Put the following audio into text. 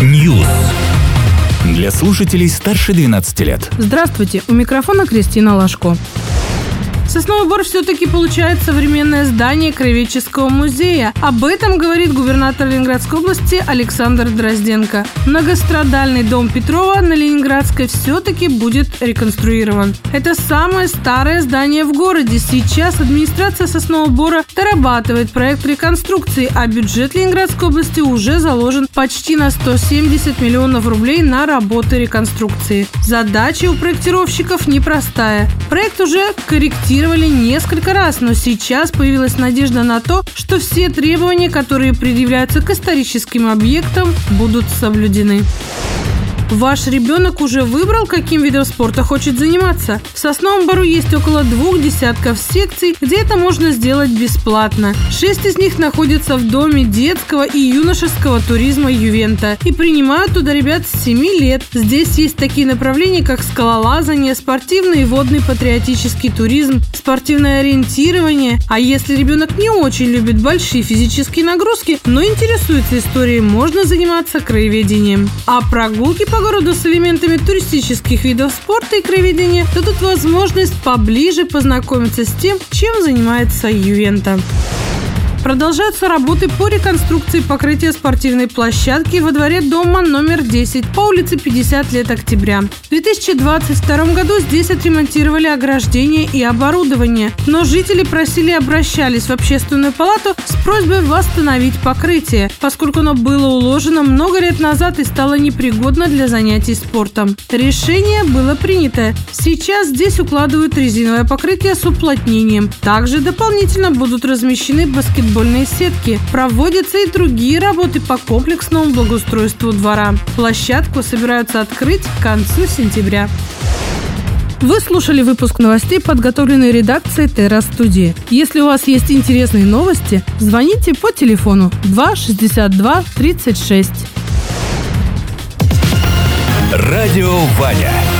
News. Для слушателей старше 12 лет. Здравствуйте, у микрофона Кристина Лашко. Сосновый Бор все-таки получает современное здание Краеведческого музея. Об этом говорит губернатор Ленинградской области Александр Дрозденко. Многострадальный дом Петрова на Ленинградской все-таки будет реконструирован. Это самое старое здание в городе. Сейчас администрация Соснового Бора дорабатывает проект реконструкции, а бюджет Ленинградской области уже заложен почти на 170 миллионов рублей на работы реконструкции. Задача у проектировщиков непростая. Проект уже корректировали несколько раз, но сейчас появилась надежда на то, что все требования, которые предъявляются к историческим объектам, будут соблюдены. Ваш ребенок уже выбрал, каким видом спорта хочет заниматься? В Сосновом Бору есть около 2 десятков секций, где это можно сделать бесплатно. 6 из них находятся в Доме детского и юношеского туризма «Ювента» и принимают туда ребят с 7 лет. Здесь есть такие направления, как скалолазание, спортивный и водный патриотический туризм, спортивное ориентирование. А если ребенок не очень любит большие физические нагрузки, но интересуется историей, можно заниматься краеведением. А прогулки по городу с элементами туристических видов спорта и краеведения дадут возможность поближе познакомиться с тем, чем занимается «Ювента». Продолжаются работы по реконструкции покрытия спортивной площадки во дворе дома номер 10 по улице 50 лет октября. В 2022 году здесь отремонтировали ограждение и оборудование, но жители обращались в общественную палату с просьбой восстановить покрытие, поскольку оно было уложено много лет назад и стало непригодно для занятий спортом. Решение было принято. Сейчас здесь укладывают резиновое покрытие с уплотнением. Также дополнительно будут размещены баскетбольные сетки. Проводятся и другие работы по комплексному благоустройству двора. Площадку собираются открыть к концу сентября. Вы слушали выпуск новостей, подготовленный редакцией Терра-студии. Если у вас есть интересные новости, звоните по телефону 2 62 36. Радио Ваня.